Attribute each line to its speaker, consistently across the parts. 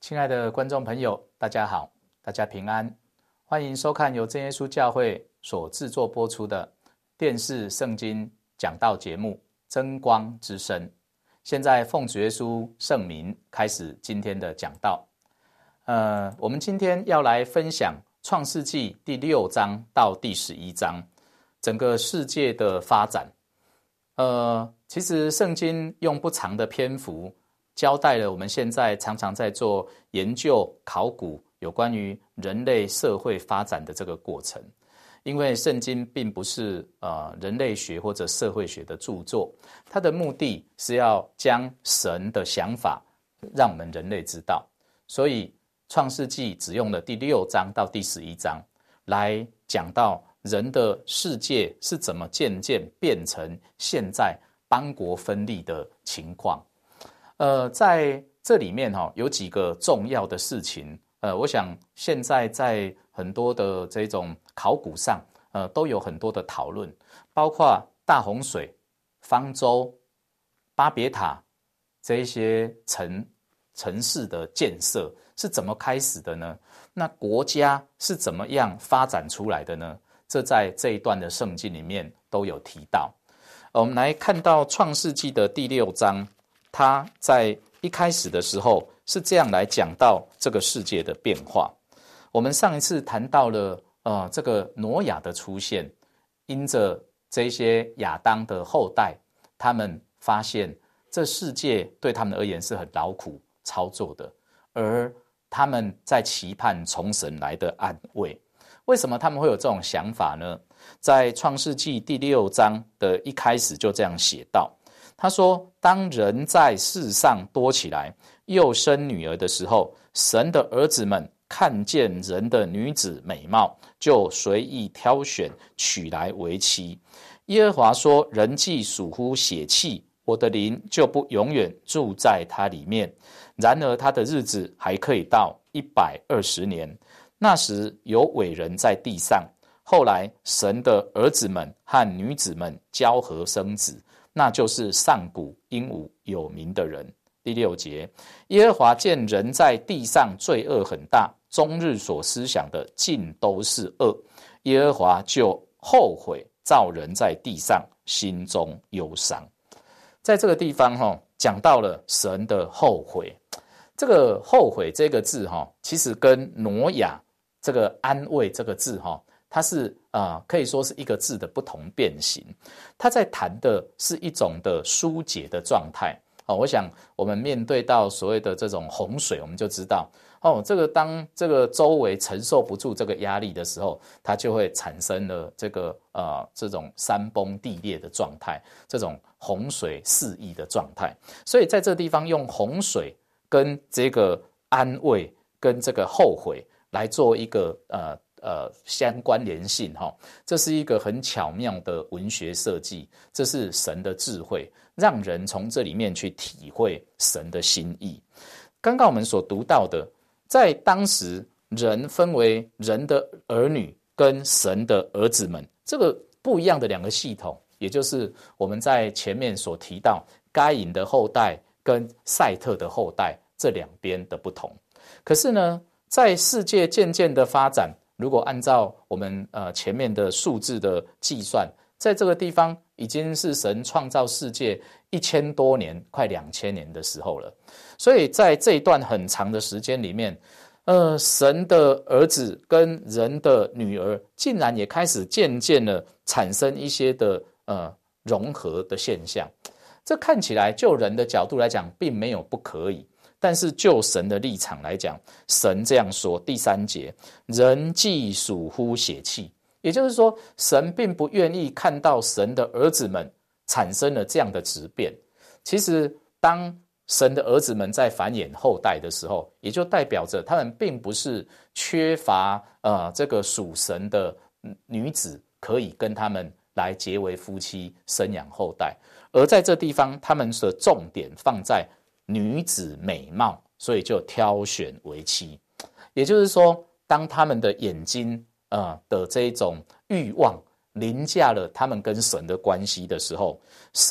Speaker 1: 亲爱的观众朋友，大家好，大家平安，欢迎收看由真耶稣教会所制作播出的电视圣经讲道节目《真光之声》。现在奉主耶稣圣名开始今天的讲道。我们今天要来分享创世纪第6章到第11章整个世界的发展。其实圣经用不长的篇幅交代了我们现在常常在做研究考古有关于人类社会发展的这个过程。因为圣经并不是人类学或者社会学的著作，它的目的是要将神的想法让我们人类知道。所以创世纪只用了第6章到第11章来讲到人的世界是怎么渐渐变成现在邦国分立的情况。在这里面有几个重要的事情，我想现在在很多的这种考古上，都有很多的讨论，包括大洪水、方舟、巴别塔这一些城市的建设是怎么开始的呢？那国家是怎么样发展出来的呢？这在这一段的圣经里面都有提到。我们来看到创世纪的第6章，它在一开始的时候是这样来讲到这个世界的变化。我们上一次谈到了这个挪亚的出现，因着这些亚当的后代，他们发现这世界对他们而言是很劳苦操作的，而他们在期盼从神来的安慰。为什么他们会有这种想法呢？在创世纪第6章的一开始就这样写道，他说，当人在世上多起来，又生女儿的时候，神的儿子们看见人的女子美貌，就随意挑选，娶来为妻。耶和华说，人既属乎血气，我的灵就不永远住在他里面。然而他的日子还可以到120年。那时有伟人在地上，后来神的儿子们和女子们交合生子，那就是上古英武有名的人。第6节，耶和华见人在地上罪恶很大，终日所思想的尽都是恶，耶和华就后悔造人在地上，心中忧伤。在这个地方讲到了神的后悔。这个后悔这个字其实跟挪亚这个安慰这个字它是可以说是一个字的不同变形。它在谈的是一种的疏解的状态。我想我们面对到所谓的这种洪水，我们就知道这个当这个周围承受不住这个压力的时候，它就会产生了这种山崩地裂的状态，这种洪水四溢的状态。所以在这个地方用洪水跟这个安慰跟这个后悔来做一个相关联性这是一个很巧妙的文学设计，这是神的智慧，让人从这里面去体会神的心意。刚刚我们所读到的，在当时人分为人的儿女跟神的儿子们，这个不一样的两个系统，也就是我们在前面所提到该隐的后代跟赛特的后代这两边的不同。可是呢，在世界渐渐的发展，如果按照我们前面的数字的计算，在这个地方已经是神创造世界1000多年，快2000年的时候了。所以在这一段很长的时间里面，神的儿子跟人的女儿竟然也开始渐渐的产生一些的融合的现象。这看起来就人的角度来讲并没有不可以，但是就神的立场来讲，神这样说，第3节，人既属乎血气，也就是说神并不愿意看到神的儿子们产生了这样的质变。其实当神的儿子们在繁衍后代的时候，也就代表着他们并不是缺乏这个属神的女子可以跟他们来结为夫妻生养后代，而在这地方他们的重点放在女子美貌，所以就挑选为妻。也就是说，当他们的眼睛的这种欲望凌驾了他们跟神的关系的时候，神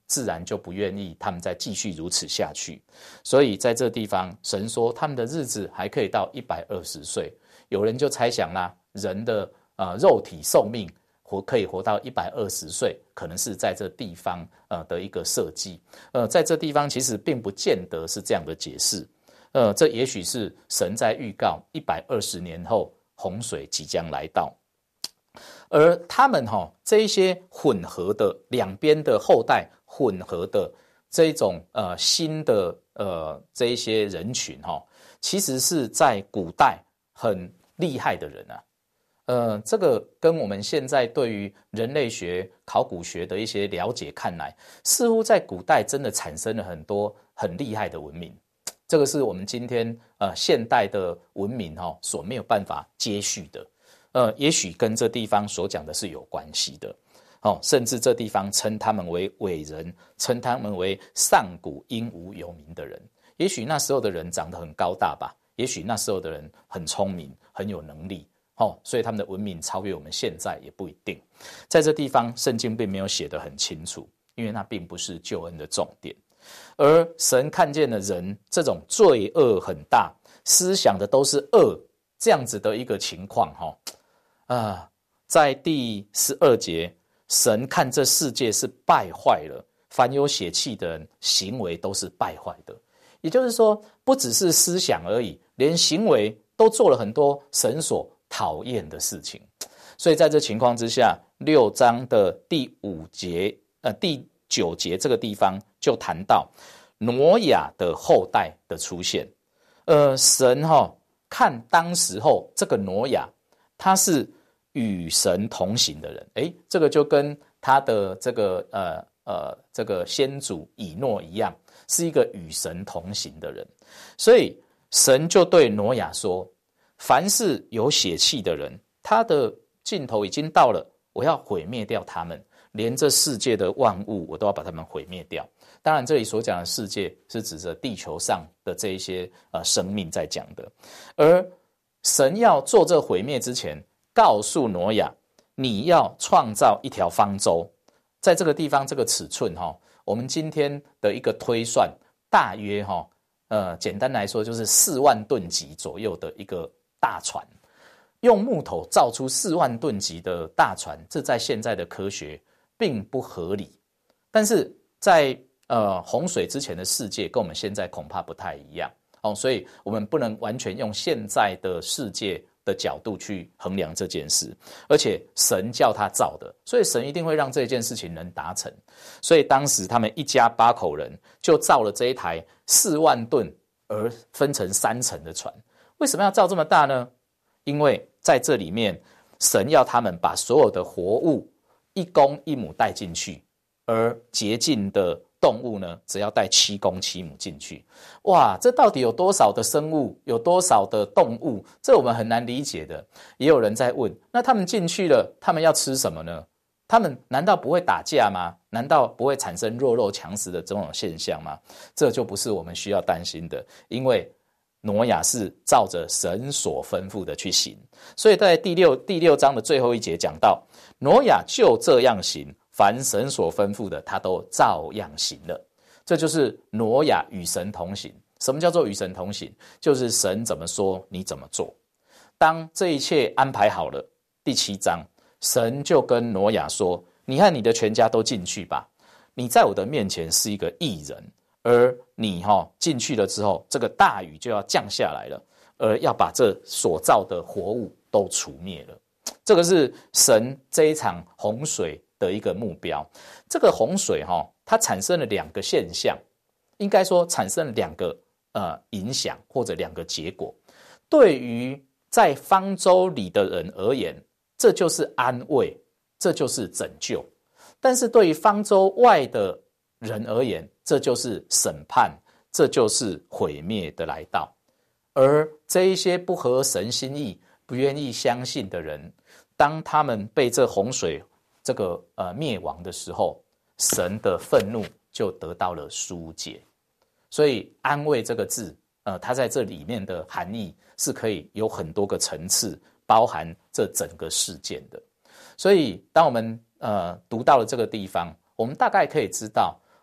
Speaker 1: 自然就不愿意他们再继续如此下去。所以在这地方，神说他们的日子还可以到120岁。有人就猜想啦，人的肉体寿命可以活到120岁，可能是在这地方的一个设计。在这地方其实并不见得是这样的解释。这也许是神在预告120年后洪水即将来到。而他们这一些混合的两边的后代混合的这一种新的这一些人群其实是在古代很厉害的人啊。这个跟我们现在对于人类学、考古学的一些了解看来，似乎在古代真的产生了很多很厉害的文明。这个是我们今天现代的文明所没有办法接续的。也许跟这地方所讲的是有关系的。甚至这地方称他们为伟人，称他们为上古英武有名的人。也许那时候的人长得很高大吧，也许那时候的人很聪明，很有能力。所以他们的文明超越我们现在也不一定。在这地方圣经并没有写得很清楚，因为那并不是救恩的重点。而神看见了人这种罪恶很大，思想的都是恶，这样子的一个情况在第12节，神看这世界是败坏了，凡有血气的人行为都是败坏的。也就是说，不只是思想而已，连行为都做了很多神所讨厌的事情。所以在这情况之下，6章的第9节这个地方就谈到挪亚的后代的出现。神看当时候这个挪亚，他是与神同行的人。这个就跟他的这个先祖以诺一样，是一个与神同行的人。所以神就对挪亚说，凡是有血气的人，他的尽头已经到了，我要毁灭掉他们，连这世界的万物我都要把他们毁灭掉。当然这里所讲的世界是指着地球上的这一些生命在讲的。而神要做这毁灭之前，告诉挪亚，你要创造一条方舟。在这个地方这个尺寸我们今天的一个推算，大约简单来说就是4万吨级左右的一个大船。用木头造出4万吨级的大船，这在现在的科学并不合理。但是在洪水之前的世界跟我们现在恐怕不太一样。所以我们不能完全用现在的世界的角度去衡量这件事。而且神叫他造的，所以神一定会让这件事情能达成。所以当时他们一家8口人就造了这一台4万吨而分成3层的船。为什么要造这么大呢？因为在这里面神要他们把所有的活物1公1母带进去，而洁净的动物呢，只要带7公7母进去。哇，这到底有多少的生物，有多少的动物，这我们很难理解的。也有人在问，那他们进去了，他们要吃什么呢？他们难道不会打架吗？难道不会产生弱肉强食的这种现象吗？这就不是我们需要担心的，因为挪亚是照着神所吩咐的去行。所以在第六章的最后一节讲到，挪亚就这样行，凡神所吩咐的他都照样行了。这就是挪亚与神同行。什么叫做与神同行？就是神怎么说你怎么做。当这一切安排好了，第7章神就跟挪亚说，你和你的全家都进去吧，你在我的面前是一个义人。而你进去了之后，这个大雨就要降下来了，而要把这所造的活物都除灭了。这个是神这一场洪水的一个目标。这个洪水它产生了2个现象，应该说产生了2个影响或者2个结果。对于在方舟里的人而言，这就是安慰，这就是拯救。但是对于方舟外的人而言，这就是审判，这就是毁灭的来到。而这一些不合神心意、不愿意相信的人，当他们被这洪水这个灭亡的时候，神的愤怒就得到了疏解。所以安慰这个字它在这里面的含义是可以有很多个层次，包含这整个事件的。所以当我们读到了这个地方，我们大概可以知道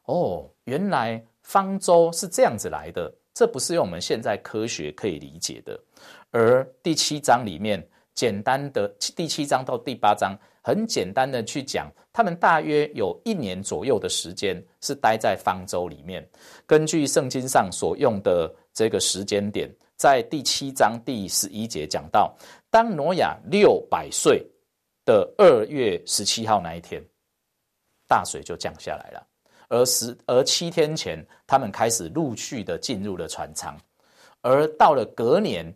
Speaker 1: 原来方舟是这样子来的，这不是用我们现在科学可以理解的。而第7章里面简单的，第7章到第8章很简单的去讲，他们大约有1年左右的时间是待在方舟里面。根据圣经上所用的这个时间点，在第7章第11节讲到，当挪亚600岁的2月17号那一天，大水就降下来了。而7天前，他们开始陆续的进入了船舱，而到了隔年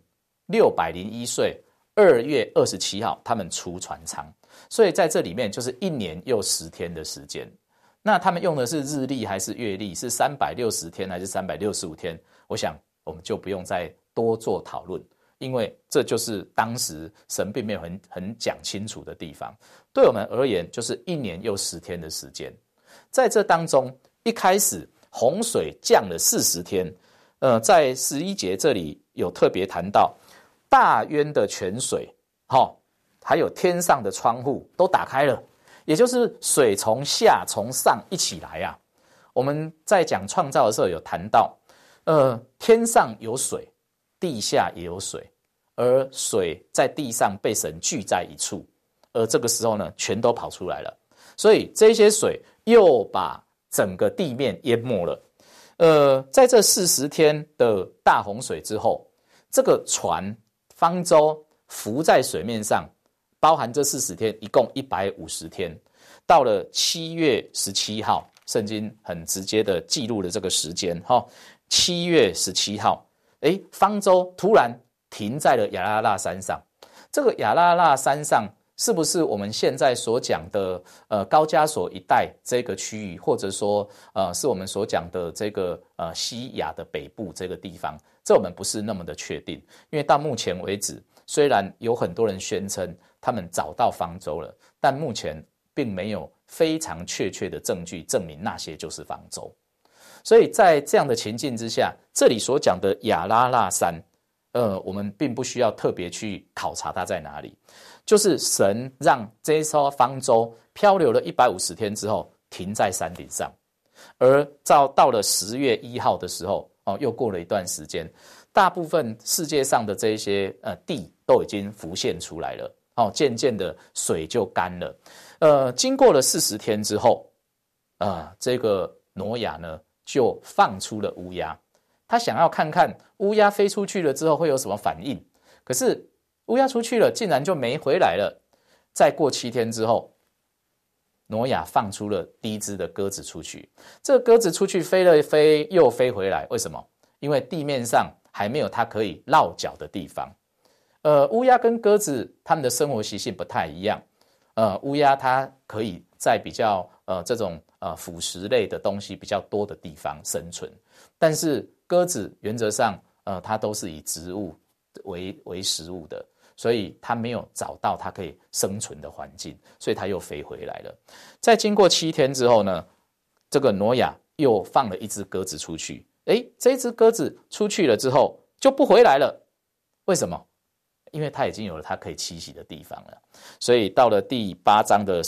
Speaker 1: 601岁2月27号，他们出船舱。所以在这里面就是1年又10天的时间。那他们用的是日历还是月历？是360天还是365天？我想我们就不用再多做讨论，因为这就是当时神并没有很讲清楚的地方。对我们而言，就是1年又10天的时间。在这当中，一开始洪水降了40天，在11节这里有特别谈到大渊的泉水，还有天上的窗户都打开了，也就是水从下从上一起来啊。我们在讲创造的时候有谈到，天上有水，地下也有水，而水在地上被神聚在一处，而这个时候呢，全都跑出来了。所以这些水又把整个地面淹没了。在这40天的大洪水之后，这个船方舟浮在水面上，包含这40天，一共150天。到了7月17号，圣经很直接的记录了这个时间。7月17号，方舟突然停在了亚拉腊山上。这个亚拉腊山上是不是我们现在所讲的高加索一带这个区域，或者说是我们所讲的这个西亚的北部这个地方？这我们不是那么的确定，因为到目前为止，虽然有很多人宣称他们找到方舟了，但目前并没有非常确切的证据证明那些就是方舟。所以在这样的情境之下，这里所讲的亚拉腊山，我们并不需要特别去考察它在哪里，就是神让这一艘方舟漂流了150天之后停在山顶上，而到了10月1号的时候，又过了一段时间，大部分世界上的这些地都已经浮现出来了，渐渐的水就干了。经过了40天之后，这个挪亚呢就放出了乌鸦，他想要看看乌鸦飞出去了之后会有什么反应，可是乌鸦出去了竟然就没回来了。再过7天之后，挪亚放出了第一只的鸽子出去，这个鸽子出去飞了飞又飞回来，为什么？因为地面上还没有它可以落脚的地方。乌鸦跟鸽子它们的生活习性不太一样。乌鸦它可以在比较这种腐蚀类的东西比较多的地方生存，但是鸽子原则上它都是以植物为食物的，所以它没有找到它可以生存的环境，所以它又飞回来了。在经过7天之后呢，这个挪亚又放了一只鸽子出去。这只鸽子出去了之后就不回来了，为什么？因为它已经有了它可以栖息的地方了。所以到了第8章的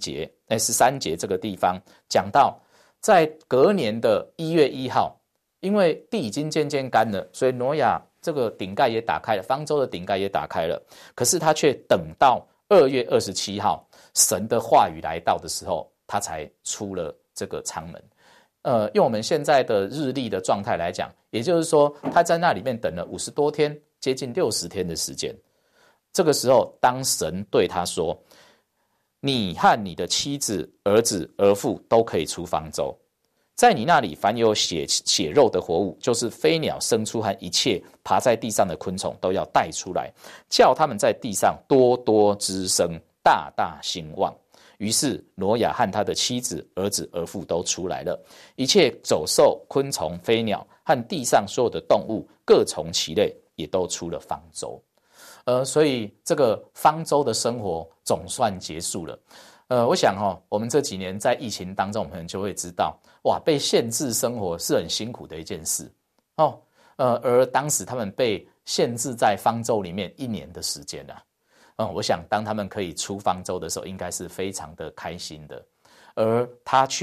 Speaker 1: 13节这个地方讲到，在隔年的1月1号，因为地已经渐渐干了，所以挪亚这个顶盖也打开了，方舟的顶盖也打开了，可是他却等到2月27号神的话语来到的时候，他才出了这个舱门。用我们现在的日历的状态来讲，也就是说他在那里面等了50多天，接近60天的时间。这个时候当神对他说，你和你的妻子、儿子、儿妇都可以出方舟，在你那里凡有血肉的活物，就是飞鸟、牲畜和一切爬在地上的昆虫，都要带出来，叫他们在地上多多滋生，大大兴旺。于是挪亚和他的妻子、儿子、儿妇都出来了，一切走兽、昆虫、飞鸟和地上所有的动物，各从其类，也都出了方舟。所以这个方舟的生活总算结束了。我想我们这几年在疫情当中，我们就会知道，哇，被限制生活是很辛苦的一件事。而当时他们被限制在方舟里面1年的时间啊。我想当他们可以出方舟的时候，应该是非常的开心的。而他却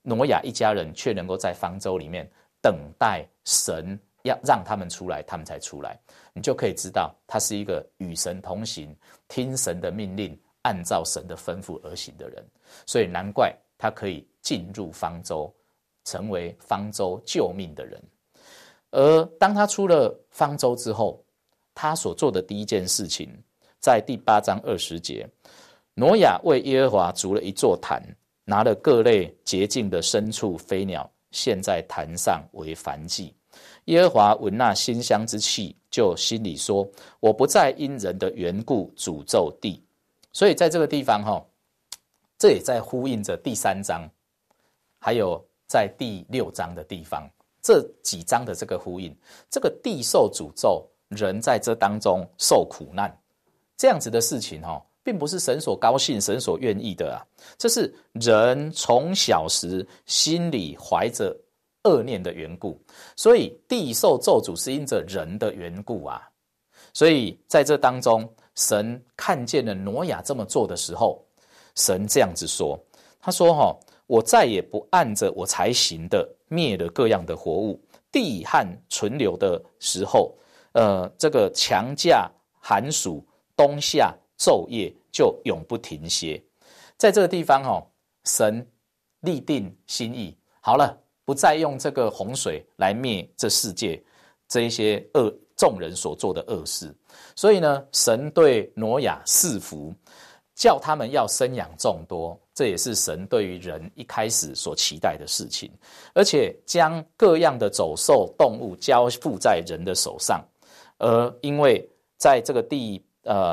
Speaker 1: 挪亚一家人却能够在方舟里面等待神要让他们出来，他们才出来。你就可以知道他是一个与神同行，听神的命令，按照神的吩咐而行的人。所以难怪他可以进入方舟，成为方舟救命的人。而当他出了方舟之后，他所做的第一件事情，在第8章20节，挪亚为耶和华筑了一座坛，拿了各类洁净的牲畜飞鸟，献在坛上为燔祭。耶和华闻那馨香之气，就心里说：我不再因人的缘故诅咒地。所以在这个地方这也在呼应着第3章，还有在第6章的地方，这几章的这个呼应，这个地受诅咒，人在这当中受苦难，这样子的事情并不是神所高兴、神所愿意的啊，这是人从小时心里怀着恶念的缘故，所以地受咒诅是因着人的缘故啊。所以在这当中，神看见了挪亚这么做的时候，神这样子说，他说我再也不按着我才行的灭了各样的活物，地和存留的时候，这个强假、寒暑、冬夏、昼夜就永不停歇。在这个地方神立定心意，好了，不再用这个洪水来灭这世界这一些众人所做的恶事。所以呢，神对挪亚赐福，叫他们要生养众多，这也是神对于人一开始所期待的事情。而且将各样的走兽动物交付在人的手上。因为在这个第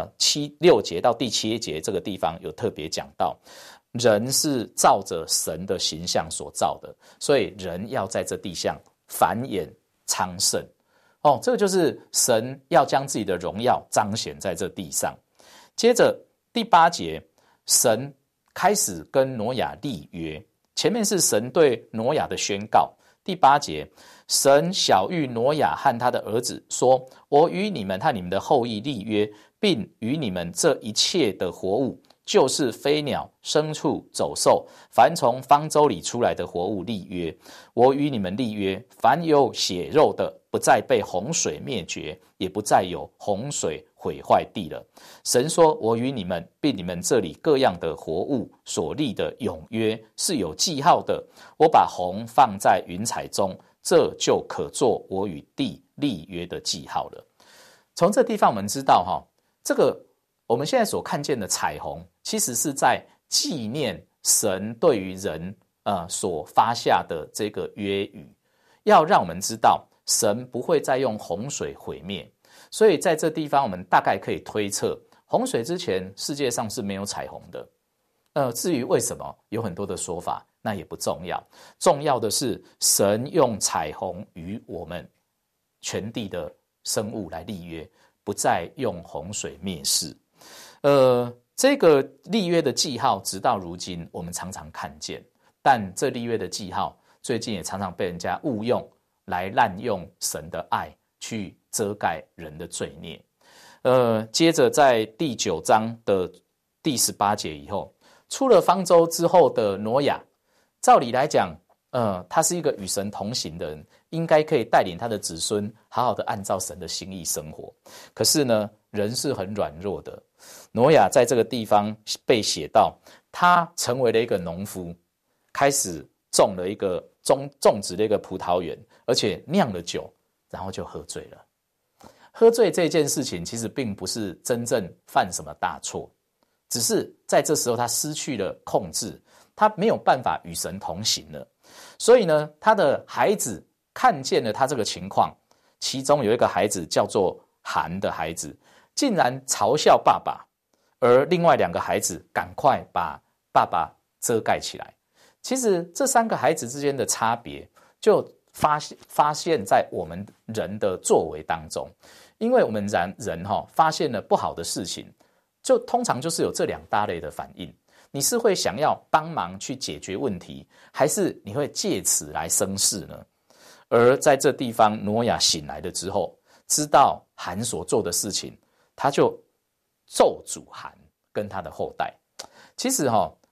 Speaker 1: 6节到第7节这个地方有特别讲到，人是照着神的形象所造的，所以人要在这地上繁衍昌盛。这个就是神要将自己的荣耀彰显在这地上。接着第8节，神开始跟挪亚立约，前面是神对挪亚的宣告。第8节，神晓谕挪亚和他的儿子说：我与你们和你们的后裔立约，并与你们这一切的活物，就是飞鸟、牲畜、走兽，凡从方舟里出来的活物立约。我与你们立约，凡有血肉的，不再被洪水灭绝，也不再有洪水毁坏地了。神说：我与你们并你们这里各样的活物所立的永约是有记号的。我把虹放在云彩中，这就可做我与地立约的记号了。从这地方我们知道这个我们现在所看见的彩虹，其实是在纪念神对于人所发下的这个约语，要让我们知道神不会再用洪水毁灭。所以在这地方我们大概可以推测，洪水之前世界上是没有彩虹的。至于为什么，有很多的说法，那也不重要。重要的是神用彩虹与我们全地的生物来立约，不再用洪水灭世。这个立约的记号直到如今我们常常看见，但这立约的记号最近也常常被人家误用，来滥用神的爱去遮盖人的罪孽。接着在第9章的第18节以后，出了方舟之后的挪亚，照理来讲他是一个与神同行的人，应该可以带领他的子孙好好的按照神的心意生活。可是呢，人是很软弱的。挪亚在这个地方被写到，他成为了一个农夫，开始种植了一个葡萄园，而且酿了酒，然后就喝醉了。喝醉这件事情其实并不是真正犯什么大错，只是在这时候他失去了控制，他没有办法与神同行了。所以呢，他的孩子看见了他这个情况，其中有一个孩子叫做含的孩子，竟然嘲笑爸爸，而另外2个孩子赶快把爸爸遮盖起来。其实这3个孩子之间的差别就发现在我们人的作为当中。因为我们人发现了不好的事情，就通常就是有这2大类的反应。你是会想要帮忙去解决问题，还是你会借此来生事呢？而在这地方，挪亚醒来了之后，知道含所做的事情，他就咒诅含跟他的后代。其实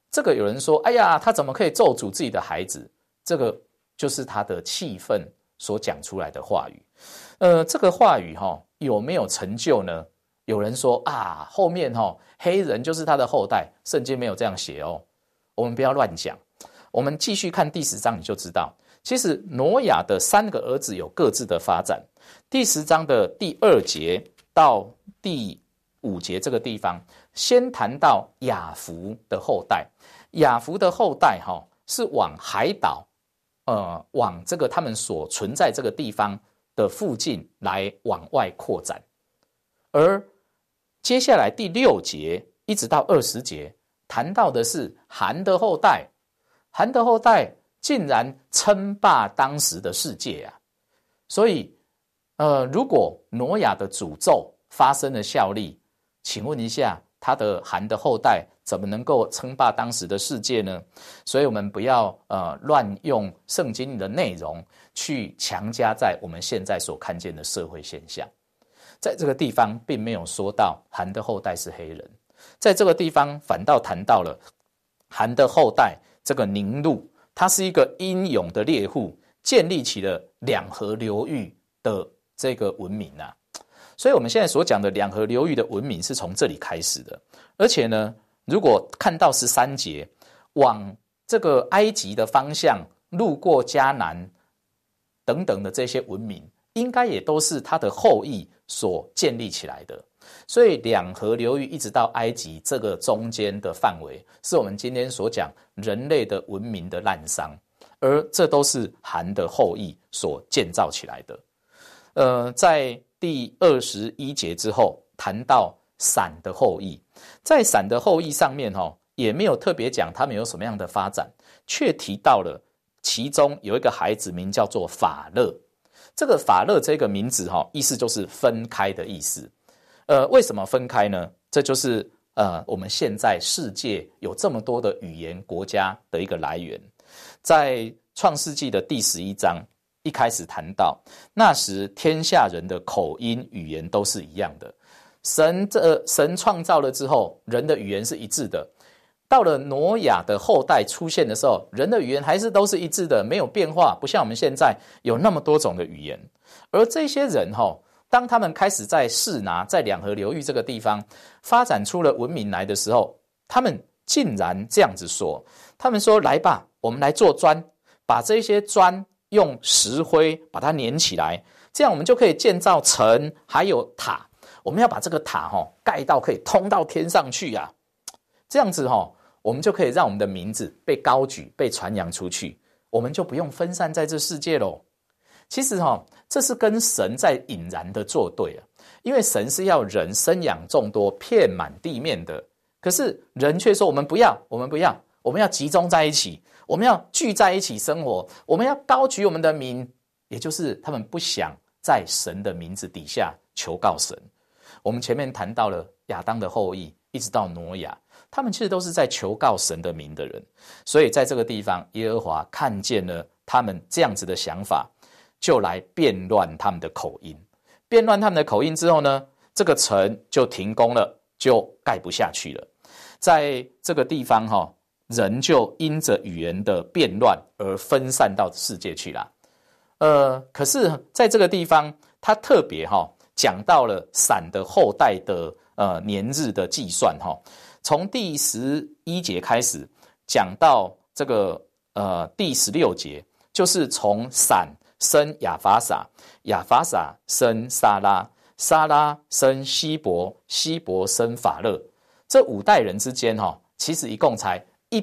Speaker 1: 这个有人说，哎呀，他怎么可以咒诅自己的孩子？这个就是他的气愤所讲出来的话语。这个话语有没有成就呢？有人说啊，后面黑人就是他的后代，圣经没有这样写哦。我们不要乱讲。我们继续看第10章，你就知道，其实挪亚的3个儿子有各自的发展。第10章的第2节到第5节这个地方，先谈到雅弗的后代。雅弗的后代是往海岛，往这个他们所存在这个地方的附近来往外扩展。而接下来第6节一直到20节，谈到的是含的后代。含的后代竟然称霸当时的世界啊！所以，如果挪亚的诅咒发生了效力，请问一下，他的含的后代怎么能够称霸当时的世界呢？所以我们不要乱用圣经的内容去强加在我们现在所看见的社会现象。在这个地方并没有说到含的后代是黑人，在这个地方反倒谈到了含的后代这个宁录，他是一个英勇的猎户，建立起了两河流域的这个文明啊。所以我们现在所讲的两河流域的文明是从这里开始的。而且呢，如果看到13节，往这个埃及的方向，路过迦南等等的这些文明，应该也都是他的后裔所建立起来的。所以两河流域一直到埃及这个中间的范围，是我们今天所讲人类的文明的滥觞，而这都是含的后裔所建造起来的。在第21节之后谈到闪的后裔，在闪的后裔上面也没有特别讲他们有什么样的发展，却提到了其中有一个孩子名叫做法勒。这个法勒这个名字意思就是分开的意思。为什么分开呢？这就是我们现在世界有这么多的语言国家的一个来源。在创世纪的第11章一开始谈到，那时天下人的口音语言都是一样的。神创造了之后，人的语言是一致的。到了挪亚的后代出现的时候，人的语言还是都是一致的，没有变化，不像我们现在有那么多种的语言。而这些人当他们开始在示拿，在两河流域这个地方发展出了文明来的时候，他们竟然这样子说，他们说来吧，我们来做砖，把这些砖用石灰把它粘起来，这样我们就可以建造城还有塔，我们要把这个塔盖到可以通到天上去啊，这样子我们就可以让我们的名字被高举，被传扬出去，我们就不用分散在这世界咯。其实这是跟神在引然的作对啊，因为神是要人生养众多，遍满地面的，可是人却说我们不要，我们要集中在一起，我们要聚在一起生活，我们要高举我们的名，也就是他们不想在神的名字底下求告神。我们前面谈到了亚当的后裔，一直到挪亚，他们其实都是在求告神的名的人。所以在这个地方，耶和华看见了他们这样子的想法，就来变乱他们的口音。变乱他们的口音之后呢，这个城就停工了，就盖不下去了。在这个地方人就因着语言的变乱而分散到世界去了。可是在这个地方，他特别讲到了闪的后代的年日的计算从第11节开始讲到这个第16节，就是从闪生亚法撒，亚法撒生撒拉，撒拉生希伯，希伯生法勒。这5代人之间其实一共才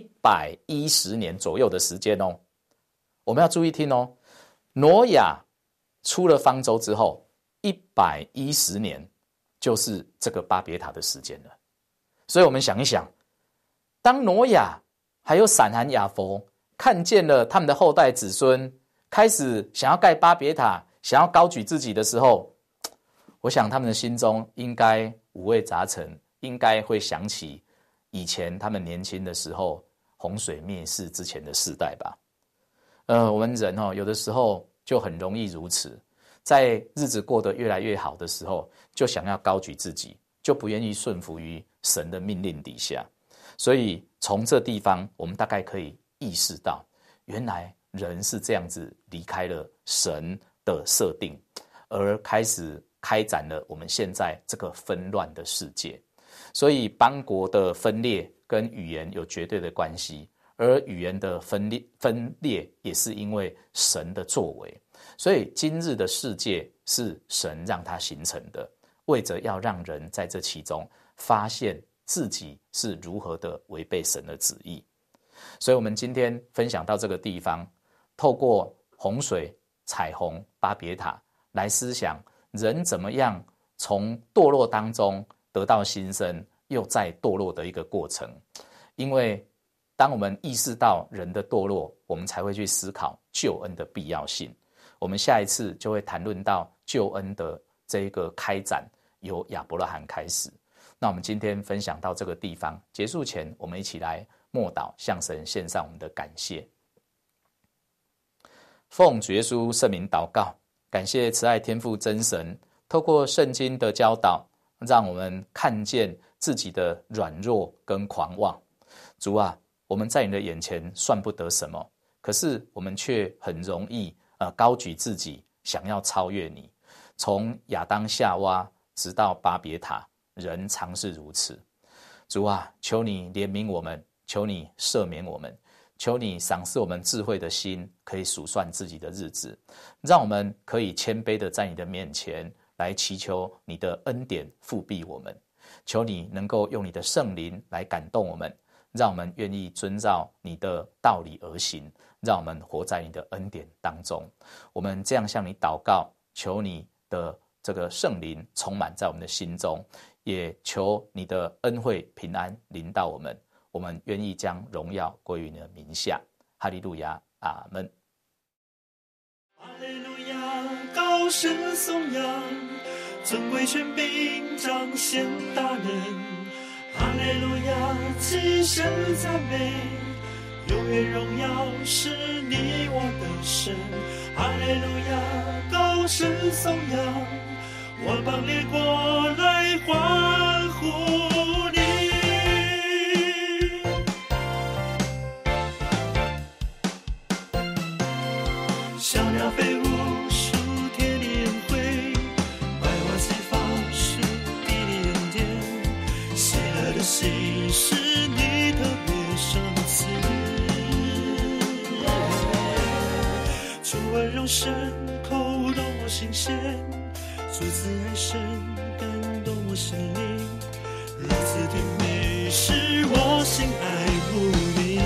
Speaker 1: 110年左右的时间哦。我们要注意听哦，挪亚出了方舟之后110年就是这个巴别塔的时间了。所以我们想一想，当挪亚还有闪含雅弗看见了他们的后代子孙开始想要盖巴别塔，想要高举自己的时候，我想他们的心中应该五味杂陈，应该会想起以前他们年轻的时候洪水灭世之前的世代吧。我们人有的时候就很容易如此，在日子过得越来越好的时候，就想要高举自己，就不愿意顺服于神的命令底下。 所以从这地方，我们大概可以意识到，原来人是这样子离开了神的设定，而开始开展了我们现在这个纷乱的世界。所以邦国的分裂跟语言有绝对的关系，而语言的分裂也是因为神的作为。所以今日的世界是神让它形成的，为着要让人在这其中发现自己是如何的违背神的旨意。所以我们今天分享到这个地方，透过洪水、彩虹、巴别塔来思想人怎么样从堕落当中得到新生，又再堕落的一个过程。因为当我们意识到人的堕落，我们才会去思考救恩的必要性。我们下一次就会谈论到救恩的这一个开展，由亚伯拉罕开始。那我们今天分享到这个地方，结束前我们一起来默祷，向神献上我们的感谢。奉主耶稣圣名祷告，感谢慈爱天父真神，透过圣经的教导，让我们看见自己的软弱跟狂妄。主啊，我们在你的眼前算不得什么，可是我们却很容易高举自己，想要超越你。从亚当夏娃直到巴别塔，人常是如此。主啊，求你怜悯我们，求你赦免我们，求你赏赐我们智慧的心，可以数算自己的日子，让我们可以谦卑的在你的面前来祈求你的恩典复庇我们。求你能够用你的圣灵来感动我们，让我们愿意遵照你的道理而行，让我们活在你的恩典当中。我们这样向你祷告，求你的这个圣灵充满在我们的心中，也求你的恩惠平安临到我们。我们愿意将荣耀归于你的名下。哈利路亚，阿们。
Speaker 2: 哈利路亚，高声颂扬，尊贵权柄彰显大能。哈利路亚，齐声赞美，永远荣耀是你我的神。哈利路亚，高声颂扬，万邦列国来欢呼你。小鸟飞舞，数天的恩惠，百花齐放，是地的恩典。喜乐的心是你特别赏赐，主温柔深扣动我心弦，主慈爱深感动我心灵，如此甜美使我心爱慕你。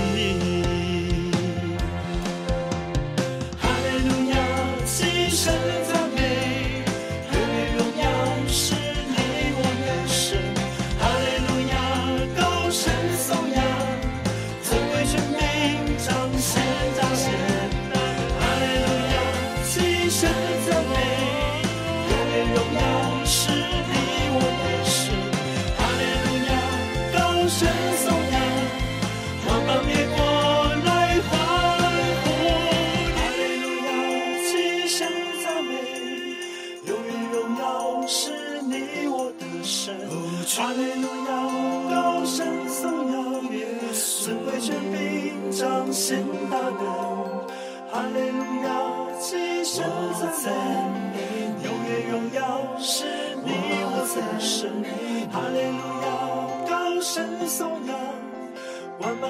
Speaker 2: 哈利路亚，高声颂扬，尊贵权柄彰显大能。哈利路亚，齐声赞美，永远荣耀是你我的神。哈利路亚，高声颂扬，万邦